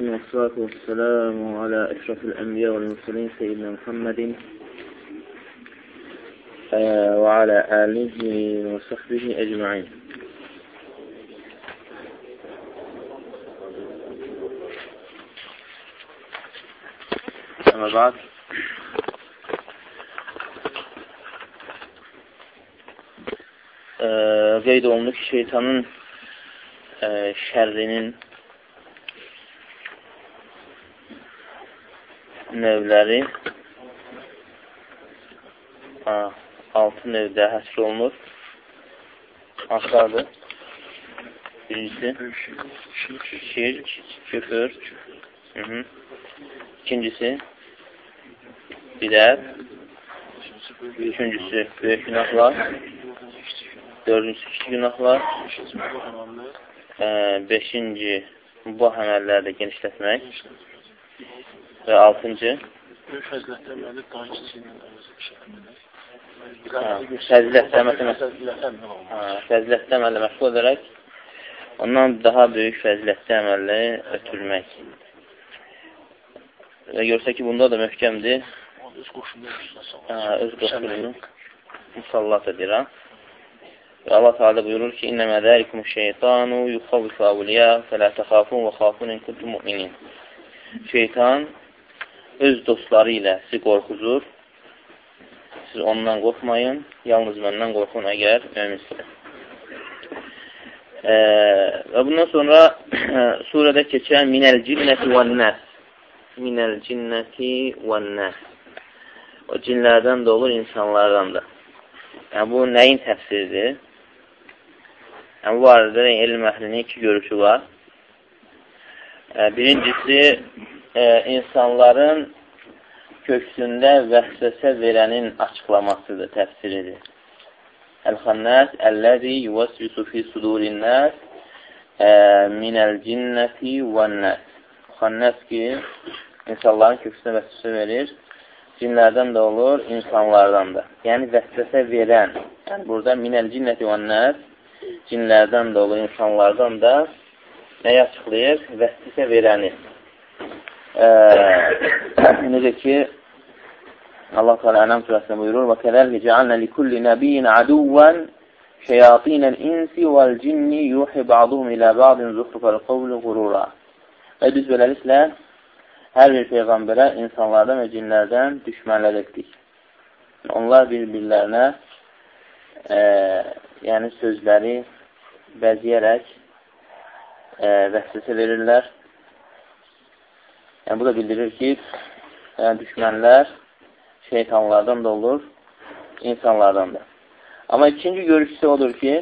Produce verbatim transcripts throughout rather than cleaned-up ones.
والصلاة والسلام على أشرف الأنبياء والمرسلين سيدنا محمد وعلى آله وصحبه أجمعين. أما بعد qeyd olundu ki, şeytanın e, şərrinin növləri ha, altı növdə həsr olunur. Hansılardır? Birincisi şirk, küfür. Hı -hı. İkincisi bidət. Üçüncüsü böyük günahlar. Dördüncüsü kiçik günahlar. E, beşinci bu əməllərdə genişlətmək. Və altıncı fəzilətli əməllə məşğul edərək ondan daha böyük fəzilətli əməllə ötürmək. Və görsə ki, bunda da möhkəmdir. Öz qoşununu musallat edir. Və Allah Teala buyurur ki, İnnəmə zəlikumuş şeytanu yuxavvifu avliya fələ təxafun və xafun in kuntum mu'minin. Şeytan öz dostları ilə sizi qorxuzur. Siz ondan qorxmayın, yalnız məndən qorxun əgər müminsiniz. E, və bundan sonra surədə keçən minəl cinnəti və nəs. Minəl cinnəti və nəs. O cinlərdən də olur, insanlardan da. Yəni, bu nəyin təfsiridir? Yəni, bu arada elm əhlinin iki görüşü var. E, birincisi, e, insanların köksündə vəsvəsə verənin açıqlamasıdır, təfsiridir. Əl-xannəs əlləzi yuvəsvisu fi sudurinnəs minəl cinnəti və nəs. Xannəs ki, insanların köksünə vəsvəsə verir, cinlərdən də olur, insanlardan da. Yəni, vəsvəsə verən, yəni burada minəl cinnəti və nəs, cinlərdən də olur, insanlardan da nəyə açıqlayır? Vəsvəsə verəni. Necə ki, Allah Teala Ənam surəsində buyurur: "Və kəzəlike cealna likulli nabiyyin aduwan şeyatinel insi vel cinni yuhi ba'duhum ila ba'din zuhrufal qawli ghurura." Və biz beləliklə hər bir peyğəmbərə insanlardan və cinlərdən düşmənlər etdik. Onlar bir-birlərinə e, yəni sözləri bəziyərək e, vəsvəsə verirlər. Yəni, bu da bildirir ki, yəni, düşmənlər şeytanlardan da olur, insanlardan da. Amma ikinci görüşü odur ki,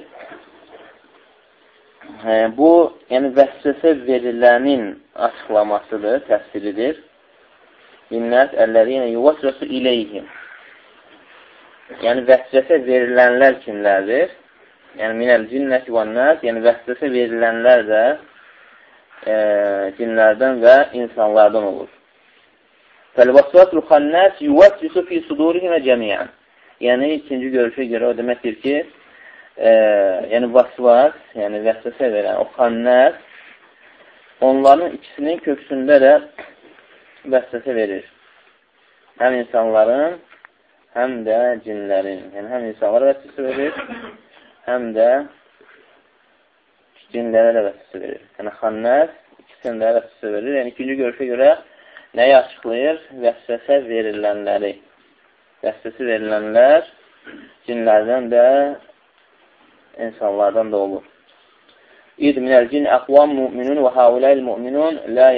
e, bu, yəni, vəsvəsə verilənin açıqlamasıdır, təfsiridir. Minnət əllərinə yuvəsvəsu iləyhim. Yəni, vəsvəsə verilənlər kimlərdir? Yəni, minəl cinnəti və nəs, yəni, vəsvəsə verilənlər də E, cinlərdən və insanlardan olur. Fəl-vəsvəsul xannəs yuvəsvisu fi sudurihimə cəmiyyən. Yəni, ikinci görüşə görə o deməkdir ki, e, yəni, vasvas, yəni, vəsvəsə verən o xannəs onların ikisinin köksündə də vəsvəsə verir. Həm insanların, həm də cinlərin. Yəni, həm insanlara vəsvəsə verir, həm də cinlərə də vəsvəsə verir. Yəni, xannəs ikisində vəsvəsə verir. Yəni, ikinci görüşə görə nəyi açıqlayır? Vəsvəsə verilənləri. Vəsvəsə verilənlər cinlərdən də insanlardan da olur. İd minəl cin əqvam müminun və hauləyl müminun la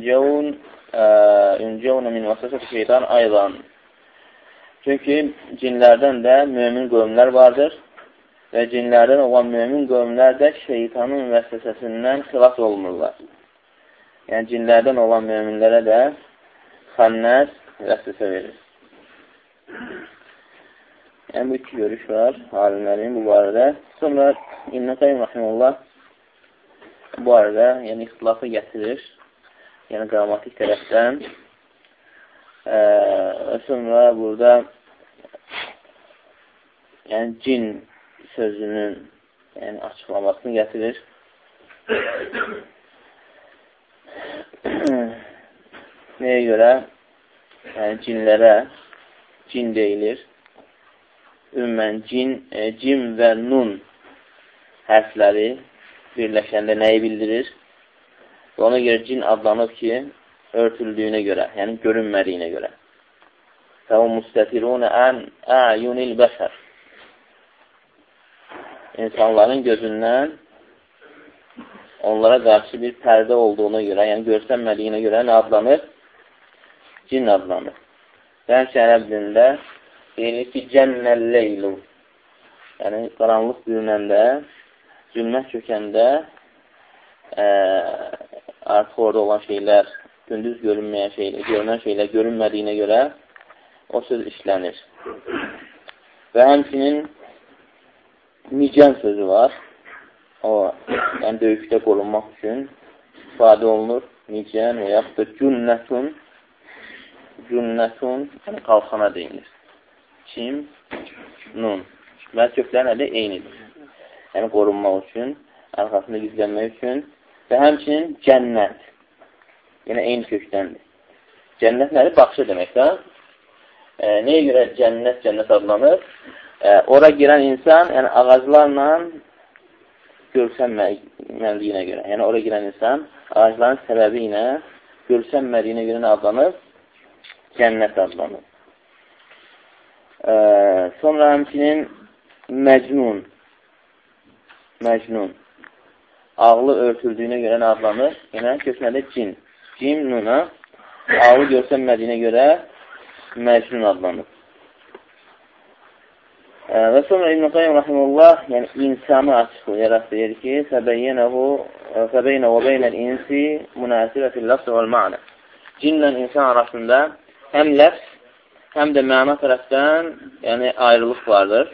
yüncəvun min vəsvəsəti şeytan aydan. Çünki cinlərdən də mümin qövmlər vardır. Və cinlərdən olan mümin qövmlər də şeytanın vəsvəsəsindən xilas olmurlar. Yəni, cinlərdən olan müminlərə də xannəs vəsvəsə verir. Yəni, bu iki görüş var alimlərin bu barədə. Sonra İbn Qayyim Rahimullah bu arada yəni, ixtilafı gətirir. Yəni, qrammatik tərəfdən. Və sonra burada yəni, cin sözünün yəni, açıqlamasını gətirir. Nəyə görə? Yəni, cinlərə cin deyilir. Ümumən, cin, e, cim və nun hərfləri birləşəndə nəyi bildirir? Və ona görə cin adlanıb ki, örtüldüyünə görə, yəni görünmədiyinə görə. Fəhum müstətirunə ən əyunil bəşər. İnsanların gözündən onlara qarşı bir pərdə olduğuna görə, yəni görsənmədiyinə görə nə adlanır? Cin adlanır. Və həmçə ərəb dilində deyilir ki, cənnəl-leylu. Yəni, qaranlıq bürünəndə, zülmət kökəndə ə, artıq orada olan şeylər, gündüz görünməyən şeylər, görünən şeylər görünmədiyinə görə o söz işlənir. Və həmçinin micən sözü var. O, yəni döyüşdə qorunmaq üçün ifadə olunur. Micən və yaxud da cünnətun, cünnətun, yəni qalxana deyilir. Çim, nun. Və köklər nədir? Eynidir. Yəni qorunmaq üçün, arxasında gizlənmək üçün və həmçinin cənnət. Yəni eyni kökdəndir. Cənnət nədir? Baxşı demək də. E, nəyə görə cənnət, cənnət adlanır? E, ora girən insan, yəni ağaclarla görsənmədiyinə görə. Yəni ora girən insan ağacların səbəbi ilə görsənmədiyinə görə nə adlanır? Cənnət adlanır. E, sonra həmçinin məcnun. Məcnun. Ağlı örtüldüyünə görə nə adlanır? Yəni köknədə cin. Cin, nuna. Ağlı görsənmədiyinə görə məcnun adlanır. E, və sonra İbn-i Qayyum rahimullah, yəni insanı açıqlayaraq deyir ki, fəbəynəhu fəbeynə və beynəl insi münasirətil ləfs vəl ma'nə. Cinlə insan arasında həm ləfs, həm də məna tərəfdən yəni ayrılıq vardır.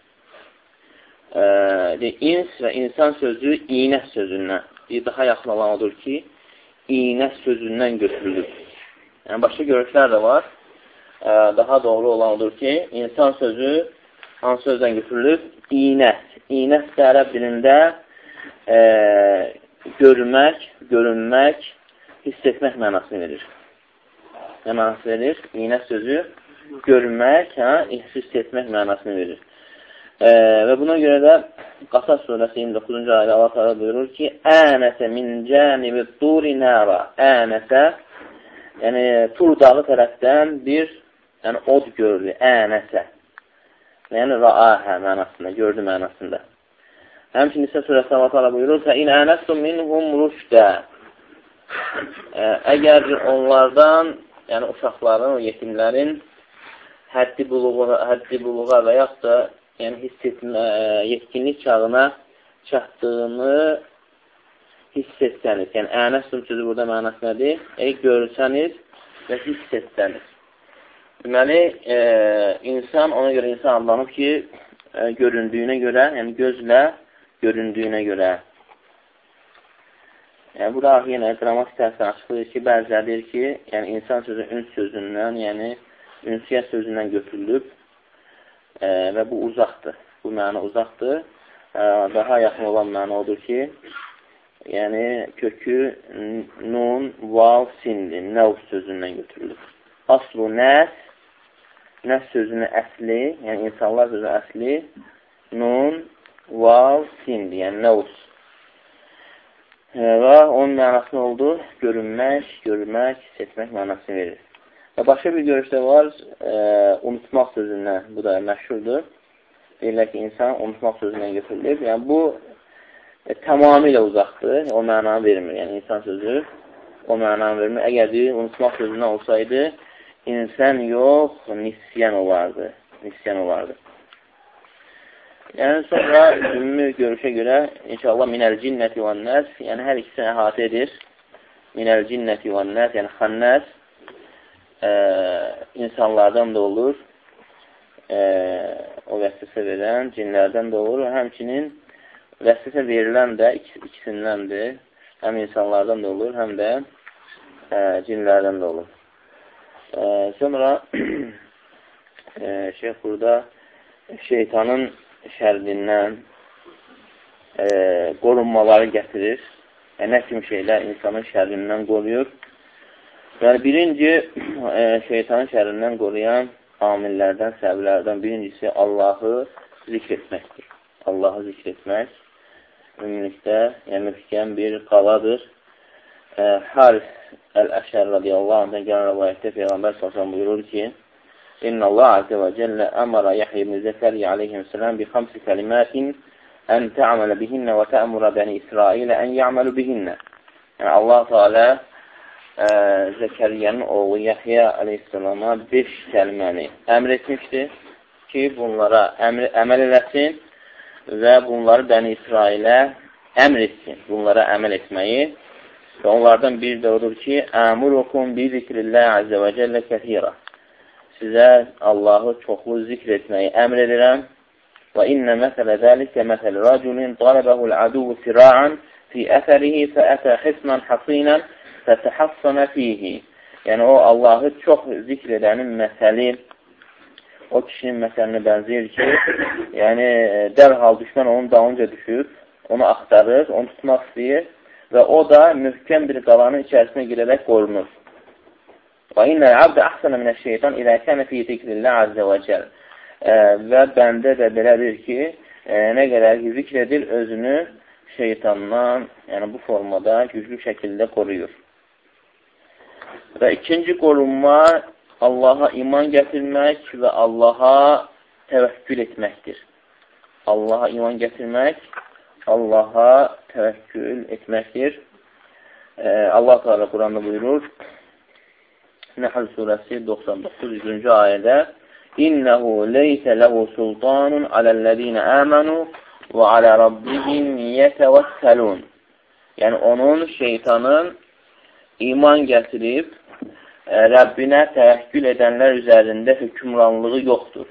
E, ins və insan sözü iynə sözündən bir daha yaxın olan odur ki, iynə sözündən götürülür. Yəni, başqa görüşlər də var. E, daha doğru olan odur ki, insan sözü hansı sözdən götürülür? İynət. İynət də ərəb dilində e, görmək, görünmək, hiss etmək mənasını verir. Nə mənası verir? İynət sözü görmək, hə, hiss etmək mənasını verir. E, və buna görə də Qasas surəsi iyirmi doqquzuncu ayədə Allah təala buyurur ki, ənəsə min cənibi turi nəra. Ənəsə, yəni Tur dağı tərəfdən bir yəni, od gördü. Ənəsə. Yəni rəahə mənasında, gördü mənasında. Həmçinin isə surəsi Allah təala buyurur ki, in ənəstum minhum rüşdə. Əgər onlardan, yəni uşaqların, yetimlərin həddi buluğa, həddi buluğa və yaxud da yəni hiss etmə, yetkinlik çağına çatdığını hiss etsəniz. Yəni, ənəstum sözü burada mənası nədir? E, görsəniz və hiss etsəniz. Deməli, e, insan, ona görə insan adlanıb ki, e, göründüyünə görə, yəni gözlə göründüyünə görə. Yəni, burada yenə qrammatik tərəfdən açıqlayır ki, bəziləri deyir ki, yəni insan sözü üns sözündən, yəni ünsiyyət sözündən götürülüb e, və bu uzaqdır. Bu məna uzaqdır. E, daha yaxın olan məna odur ki, yəni kökü nun, vav, sindir. Nəv sözündən götürülür. Aslu nəs, nəs sözünün əsli, yəni insanlar sözünün əsli, nun, vav, sindir, yəni nəvs. Və onun mənası oldu? Görünmək, görmək, hiss etmək mənasını verir. Və başqa bir görüşdə var, e, unutmaq sözündən, bu da məşhurdur. Deyirlər ki, insan unutmaq sözündən götürülür. Yəni, bu e, tamamilə uzaqdır, o mənanı vermir. Yəni, insan sözü o mənanı vermir. Əgər deyir, unutmaq sözündən olsaydı, insan yox, nisyan olardı. Nisyan olardı. Yəni, sonra ümumi görüşə görə, inşallah, minəl cinnəti və nəs, yəni hər ikisini əhatə edir. Minəl cinnəti və nəs, yəni xənnəs, e, insanlardan da olur, e, o vəsvəsə verən, cinlərdən də olur, həmçinin vəsvəsə verilən də ikis ikisindəndir. Həm insanlardan da olur, həm də e, cinlərdən də olur. E, sonra e, şeyh burada şeytanın şərrindən e, qorunmaları gətirir. Yəni, nə kimi şeylər insanın şərrindən qoruyur. Yəni, birinci e, şeytanın şərindən qoruyan amillərdən, səbəblərdən birincisi Allahı zikr etməkdir. Allahı zikr etmək ümumilikdə yəni, mühkəm bir qaladır. E, Haris Əl-Əşər radiyallahu anhdan gələn rəvayətdə Peyğəmbər sallallahu buyurur ki, İnna Allah azze və cəllə əmara Yahya ibn Zəkəriyyə aleyhisselam bi xamsi kəlimətin ən tə'amələ bihinnə və tə'mura bəni İsrailə ən ya'məlu bihinnə. Yəni, Allah Teala Zəkəriyyənin oğlu Yahya aleyhisselama beş kəlməni əmr etmişdir ki, bunlara əmr, əməl eləsin və bunları bəni İsrailə əmr etsin, bunlara əməl etməyi. Və onlardan biri də odur ki, əmurukum bi zikrillah azze və cəllə kəthira. Sizə Allahı çoxlu zikr etməyi əmr edirəm. Və innə məsələ dəlikə məsələ rəculin talabəhul aduvu sira'an fi əsərihi fəətə xisnan hasinən fətəhassana fihi. Yəni, o Allahı çox zikr edənin məsəli o kişinin məsəlinə bənzəyir ki, yəni, dərhal düşmən onun dalınca düşüb, onu axtarır, onu tutmaq istəyir və o da mühkəm bir qalanın içərisinə girərək qorunur. Və innəl abdə əhsənə minə şeytan ilə kənə fi zikrillah azze və cəl. Və bəndə də belədir ki, e, nə qədər ki, zikr edir, özünü şeytandan, yəni bu formada güclü şəkildə qoruyur. Və ikinci qorunma Allaha iman gətirmək və Allaha təvəkkül etməkdir. Allaha iman gətirmək, Allaha təvəkkül etməkdir. E, Allah Teala Quranda buyurur, Nəhl surəsi doxsan doqquzuncu ayədə İnnehu leysə lehu sultanun aləl-ləzīnə əmənu və alə rabbihim yətəvəkkəlun. Yəni, onun, şeytanın iman gətirib, e, Rəbbinə təvəkkül edənlər üzərində hökümranlığı yoxdur.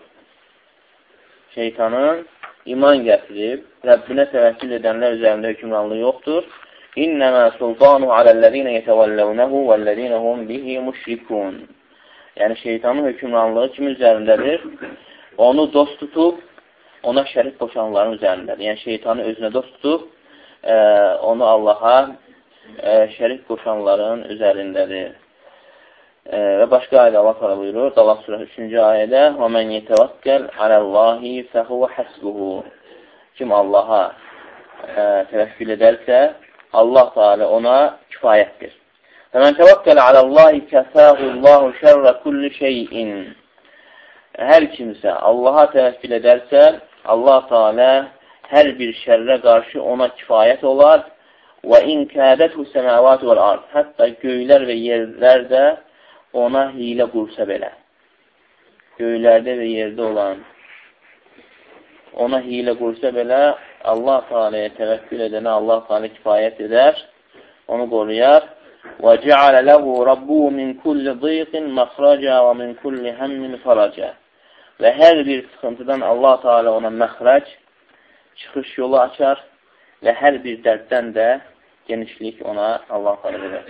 Şeytanın iman gətirib, Rəbbinə təvəkkül edənlər üzərində hökümranlığı yoxdur. İnnəmə sultanu aləl-ləzīnə yətəvəlləvnəhu vəl-ləzīnə hum bihi müşrikun. Yəni, şeytanın hökümranlığı kimin üzərindədir? Onu dost tutub, ona şərik qoşanların üzərindədir. Yəni, şeytanı özünə dost tutub, e, onu Allaha e, şərik qoşanların üzərindədir. E, və başqa ayədə Allah təala buyurur, Talaq surəsi üçüncü ayədə وَمَنْ يَتَوَكَّلْ عَلَى اللّٰهِ فَهُوَ حَسْبُهُ. Kim Allaha e, təvəkkül edərsə, Allah Teala ona kifayətdir. فَمَنْ تَوَكَّلَ عَلَى اللّٰهِ كَفَاهُ اللّٰهُ شَرَّ كُلِّ شَيْءٍ. Hər kimsə Allaha təvəkkül edərsə, Allah Teala hər bir şərrə qarşı ona kifayət olar. وَاِنْ كَادَتْهُ السَّمَاوَاتُ وَالْأَرْضِ. Hətta göylər və yerlər də ona hilə qursa belə. Göylərdə və yerdə olan ona hilə qursa belə, Allah Teala'ya təvəkkül edənə Allah Teala kifayət edər, onu qoruyar. وَجَعَلَ لَهُ رَبُّهُ مِنْ كُلِّ ضِيقٍ مَخْرَجًا وَمِنْ كُلِّ هَمٍّ فَرَجًا. Və hər bir sıxıntıdan Allah Teala ona məxrəc, çıxış yolu açar və hər bir dərddən də genişlik ona Allah Teala verər.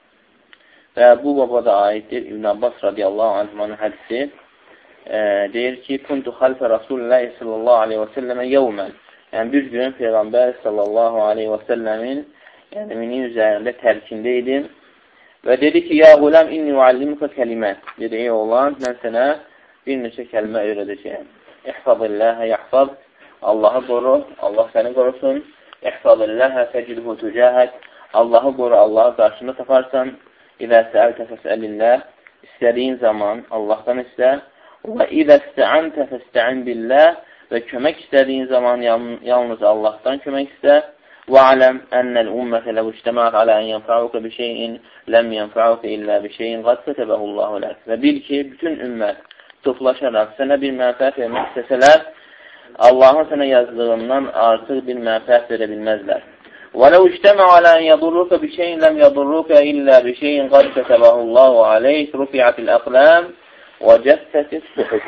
Və bu babada aiddir İbn Abbas radiyallahu anhmanın hədisi. E, deyir ki, Kuntu xalfə Rasulullah sallallahu aleyhi və səlləmə yevmən. Yəni, bir gün Peyğəmbər sallallahu aleyhi və səlləmin yəni, minin üzərində tərkində idim. Və dedi ki, ya qulam inni uallimuka kəlimət. Dedi, ey oğlan, mən sənə bir neçə kəlmə öyrədəcəyəm. İhfazilləhə yahfaz. Allahı qoru, Allah səni qorusun. İhfazilləhə fəcidhu tücəhət. Allahı qoru, Allahı qarşında taparsan. İzə səəltə fəsəlilləh. İstədiyin zaman Allahdan istə. Və izə istəəntə fəstəən billəh. Və kömək istədiyin zaman yalnız Allahdan kömək istə. وَعَلَمْ أَنَّ الْأُمَّةَ لَوْ اجْتَمَعَتْ عَلَى أَنْ يَنْفَعُكَ بِشَيْءٍ لَمْ يَنْفَعُكَ إِلَّا بِشَيْءٍ قَدْ كَتَبَهُ اللّٰهُ لَكَ. Və bil ki, bütün ümmət toplaşaraq sənə bir mənfəət vermək istəsələr, Allahın sənə yazdığından artıq bir mənfəət verə bilməzlər. وَلَوْ اجْتَمَعُوا عَلَى أَنْ يَضُرُّكَ بِشَيْءٍ لَمْ يَضُرُّكَ إِلَّا بِشَيْءٍ قَدْ كَتَبَهُ اللّٰهُ عَلَيْكَ رُفِعَتِ الْأَقْلَامُ وَجَفَّتِ الصُّحُفُ.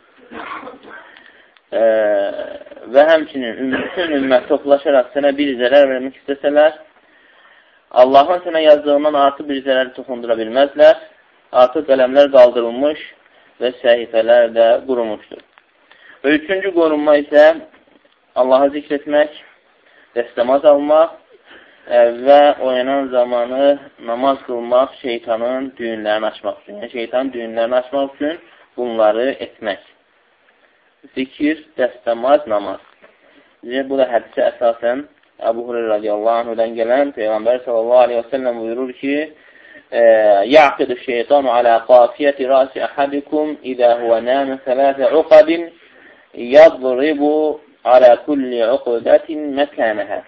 Ee, və həmçinin bütün ümmət toplaşaraq sənə bir zərər vermək istəsələr, Allahın sənə yazdığından artıq bir zərər toxundura bilməzlər. Artıq qələmlər qaldırılmış və səhifələr də qurumuşdur. Və üçüncü qorunma isə Allahı zikr etmək, dəstəmaz almaq, və oyanan zamanı namaz qılmaq şeytanın düyünlərini açmaq üçün. Yəni, şeytanın düyünlərini açmaq üçün bunları etmək. Zikir, dəstəmaz, namaz. Bu da hədisə əsasən Əbu Hureyra radiyallahu anhudan gələn Peyğəmbər sallallahu aleyhi və səlləm buyurur ki, يعقد الشيطان على قافية رأس أحدكم إذا هو نام ثلاث عقد يضرب على كل عقدة مكانها.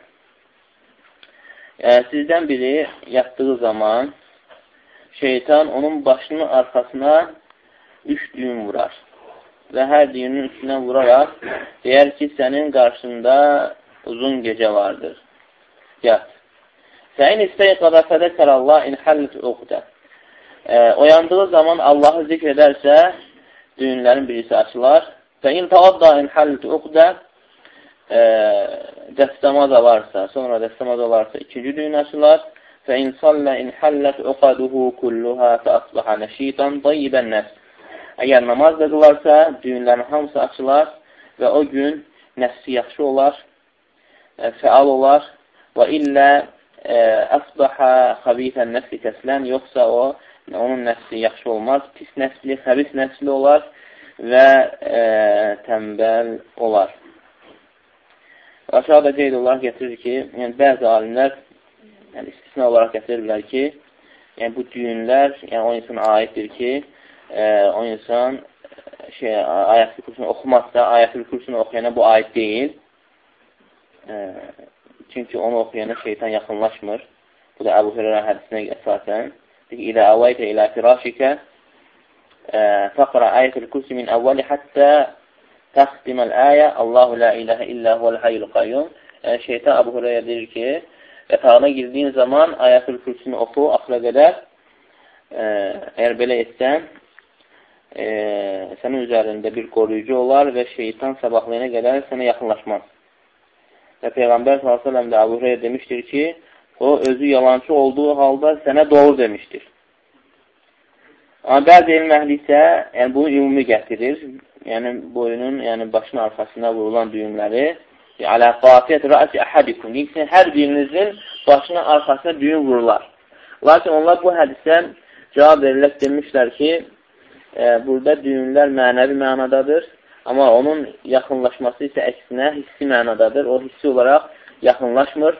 Yəni, sizdən biri yatdığı zaman şeytan onun başının arxasına üç düyün vurar və hər düyünün üstünə vuraraq deyər ki, sənin qarşında uzun gecə vardır. Yat. Fəin istəyqada fədəkərəllah inhəllit uqdə. Oyandığı zaman Allahı zikr edərsə, düyünlərin birisi açılar. Fəin taadda inhəllit uqdə. Dəstəmaz varsa, sonra dəstəmaz varsa ikinci düyün açılar. Fəin sallə inhəllət uqaduhu kulluha fəasbaha nəşitan dayyibən nəfs. Əgər namaz da qılarsa, düyünlərin hamısı açılar və o gün nəfsi yaxşı olar, fəal olar və illə əsbaha xabifən nəfsi kəslən, yoxsa o, onun nəfsi yaxşı olmaz, pis nəfsli, xəbis nəfsli olar və e, tənbəl olar. Aşağıda qeyd olaraq gətirir ki, yəni bəzi alimlər yəni, istisna olaraq gətirirlər ki, yəni bu düyünlər yəni, o insana aiddir ki, e, o insan şey, ayət-ül kürsünü oxumazsa, ayət-ül kürsünü oxuyana bu aid deyil. E, çünki onu oxuyana şeytan yaxınlaşmır. Bu da Əbu Hüreyra hədisinə əsasən. İlə əvaytə ilə firashikə fəqra ayət-ül kürsi min əvvəli həttə təxdiməl əyə Allahu la iləhə illə huvəl hayyul qayyum. Yəni, şeytan Əbu Hüreyra deyir ki, yatağına girdiyin zaman ayət-ül kürsünü oxu, axıra qədər. E, əgər belə etsən, e, sənin üzərində bir qoruyucu olar və şeytan sabahlayana qədər sənə yaxınlaşmaz. Və Peyğəmbər sallallahu əleyhi və səlləm də Əbu Hüreyra demişdir ki, o özü yalancı olduğu halda sənə doğru demişdir. Amma bəzi elm əhli isə yəni, bunu ümumi gətirir. Yəni, boyunun, yəni başın arxasına vurulan düyünləri alə qafiyyət rəəsi əhədikum. Yəni, hər birinizin başının arxasına düyün vurular. Lakin onlar bu hədisə cavab verirlər demişlər ki, e, burada düyünlər mənəvi mənadadır. Amma onun yaxınlaşması isə əksinə hissi mənadadır. O hissi olaraq yaxınlaşmır.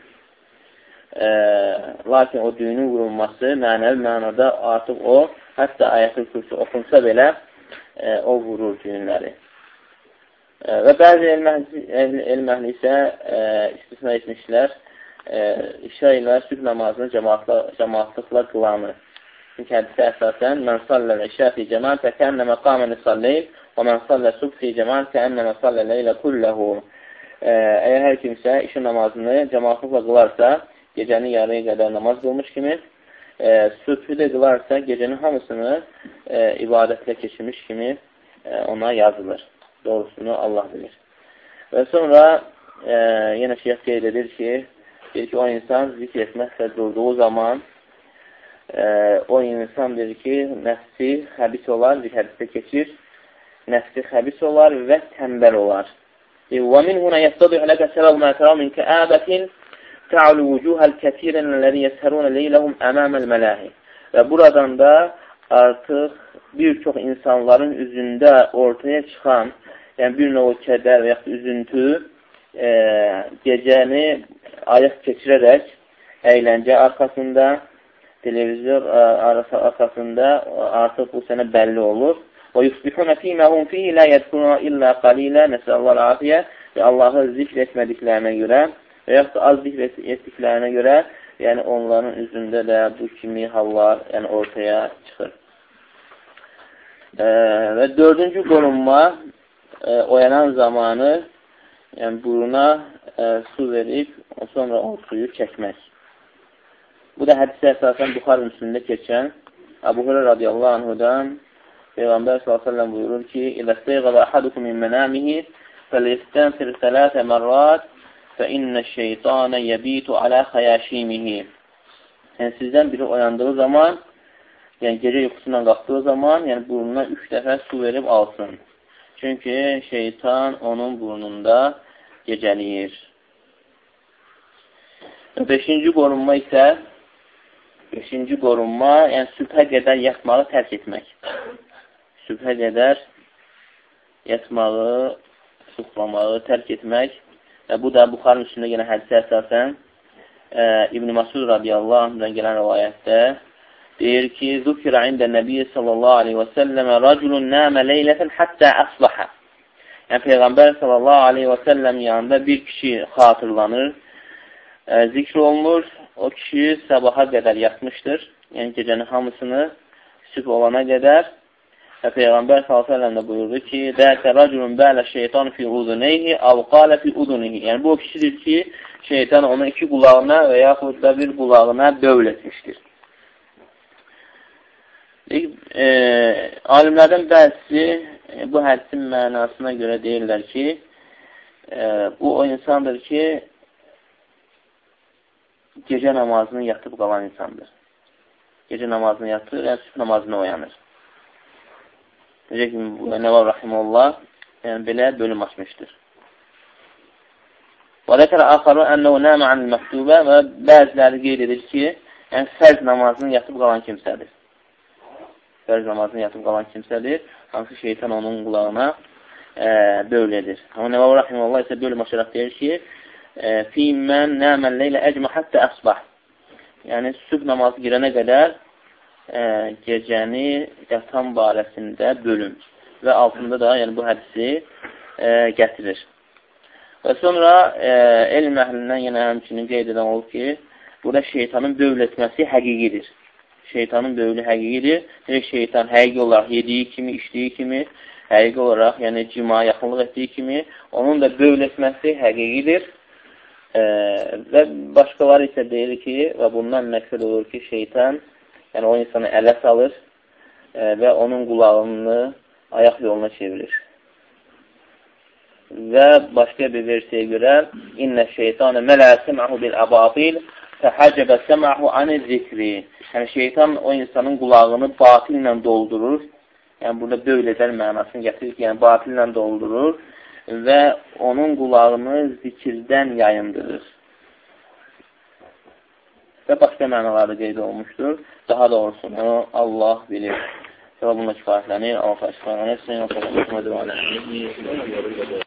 E, lakin o düyünün vurulması mənəvi mənada artıq o, hətta ayət-ül kürsi oxunsa belə e, o vurur düyünləri. E, və bəzi elm əhli isə e, istisna etmişlər e, işə ilə sübh namazını cəmaatlıqla qılanı. Çünki hədisə əsasən mən salləl işə fi cəmaat və kənnəmə qaməni salleyl və mən sallə subh fi cəmaat kənnəmə salləl ilə kulləhu. Əgər hər kimsə işə namazını cəmaatlıqla qılarsa, gecənin yarıya qədər namaz qılmış kimi, e, sübhü də qılarsa, gecənin hamısını e, ibadətlə keçirmiş kimi e, ona yazılır. Doğrusunu Allah bilir. Və sonra e, yenə şeyh qeyd edir ki, deyir ki, o insan zikr etməklə durduğu zaman e, o insan deyir ki, nəfsi xəbis olar, bir hədisdə keçir, nəfsi xəbis olar və tənbəl olar. وَمِنْ هُنَا يَسْتَضِعُ لَكَ سَبَبُ مَا تَرَى مِنْ كَآبَةٍ تَعْلُ وُجُوهَ الْكَثِيرَ الَّذِينَ يَسْهَرُونَ لَيْلَهُمْ أَمَامَ الْمَلَاهِ. Və buradan da artıq bir çox insanların üzündə ortaya çıxan, yəni bir növ kədər və yaxud üzüntü e, gecəni ayaq keçirərək əyləncə arxasında, televizor arxasında artıq bu sənə bəlli olur. وَيُصْبِحُونَ فِي مَا هُمْ فِيهِ لَا يَذْكُرُونَ إِلَّا قَلِيلًا نَسَأَلَّهُ الْعَافِيَةَ. Və Allahı zikr etmədiklərinə görə və yaxud da az zikr etdiklərinə görə yəni onların üzündə də bu kimi hallar yəni ortaya çıxır. E, və dördüncü qorunma e, oyanan zamanı yəni buruna e, su verib sonra o suyu çəkmək. Bu da hədisə əsasən Buxar Müslimdə keçən Əbu Hüreyra radiyallahu anhudan Peyğəmbər sallallahu əleyhi və səlləm buyurur ki: "İzə istayqaza ahadukum min manamihi fəlyastanfir thalath marrat fe inne'ş-şeytane yebitu ala xayashimihi." Yəni sizdən biri oyandığı zaman, yəni gecə yuxusundan qalxdığı zaman, yəni burnuna üç dəfə su verib alsın. Çünki şeytan onun burnunda gecəliyir. Beşinci qorunma isə beşinci qorunma, yəni sübhə qədər yatmağı tərk etmək. Sübhə qədər yatmağı, suxlamağı tərk etmək. Və bu da Buxarın üstündə yenə hədisə əsasən e, İbn-i Masud radiyallahu anhdan gələn rivayətdə deyir ki, Zukira ində Nəbiyyə sallallahu aleyhi və səlləmə rəculun nəmə leylətən həttə əsbəhə. Yəni, Peyğəmbər sallallahu aleyhi və səlləm yanında bir kişi xatırlanır, e, zikr olunur, o kişi sabaha qədər yatmışdır. Yəni, gecənin hamısını sübh olana qədər. Və Peyğəmbər sallallahu aleyhi və səlləm də buyurdu ki, Dəkə rəculun bələ şeytan fi uzuneyhi, av qalə fi udunihi. Yəni, bu o kişidir ki, şeytan onu iki qulağına və yaxud da bir qulağına dövl etmişdir. E, alimlərdən bəzisi e, bu hədisin mənasına görə deyirlər ki, e, bu o insandır ki, gecə namazını yatıb qalan insandır. Gecə namazını yatır, yəni sübh namazını oyanır. Necə ki, Nəvəv Rahimullah yəni, belə bölüm açmışdır. Və dəkər axarı ənəvə nəmə anil məktubə və bəziləri qeyd edir ki, yəni fərz namazını yatıb qalan kimsədir. Fərz namazını yatıb qalan kimsədir, hansı şeytan onun qulağına e, bövl edir. Amma Nəvəv Rahimullah isə bölüm açaraq deyir ki, Fīmmən nəmən leylə əcmə həttə əsbah. Yəni, sübh namazı girənə qədər e, gecəni yatan barəsində bölüm. Və altında da yəni, bu hədisi e, gətirir. Və sonra e, elm əhlindən yenə həmçinin qeyd edən olub ki, burada şeytanın bövl etməsi həqiqidir. Şeytanın bövlü həqiqidir. Yəni, şeytan həqiqi olaraq yediyi kimi, içdiyi kimi, həqiqi olaraq yəni, cima yaxınlıq etdiyi kimi, onun da bövl etməsi həqiqidir. E, və başqaları isə deyir ki, və bundan məqsəd olur ki, şeytan yəni o insanı ələ salır e, və onun qulağını ayaq yoluna çevirir. Və başqa bir versiyaya görə İnnə şeytanə mələ səməhu bil əbatil fəhəcəbə səməhu anı zikri. Yəni şeytan o insanın qulağını batillə doldurur. Yəni burada böyle edən mənasını gətirir ki, yəni batillə doldurur və onun qulağını zikirdən yayındırır. Və başqa mənalarda qeyd olmuşdur. Daha doğrusunu Allah bilir. Sonra bununla kifayətlənir. Allah kifayətlənir.